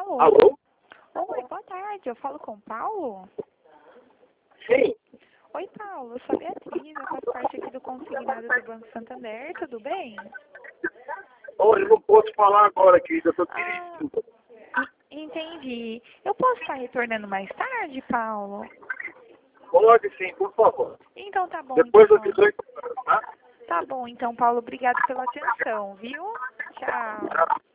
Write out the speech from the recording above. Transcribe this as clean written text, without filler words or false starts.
Alô? Alô? Oi, boa tarde. Eu falo com o Paulo? Sim. Oi, Paulo. Eu sou a Beatriz. Eu faço parte aqui do consignado do Banco Santander. Tudo bem? Olha, eu não posso falar agora, querida. Eu estou Ah, dirigindo. entendi. Eu posso estar retornando mais tarde, Paulo? Pode sim, por favor. Então tá bom, Depois das então. 18 horas, tá? Tá bom, então, Paulo. Obrigado pela atenção, viu? Tchau. Tá.